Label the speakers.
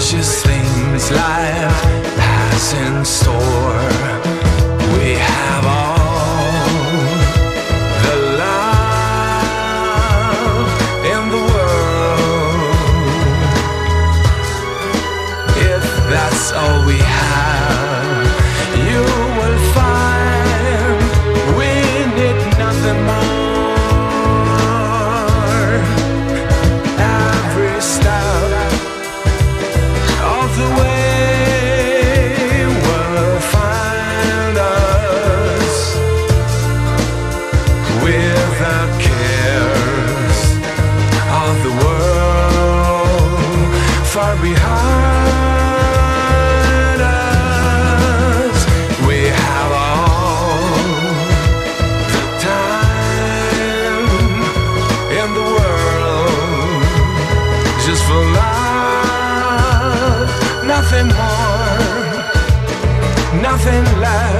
Speaker 1: precious things life has in store. We have all the love in the world. If that's all we have, you will find we need nothing more. Every step of the way will find us without cares of the world far behind us. We have all the time in the world just for love, nothing more, nothing less.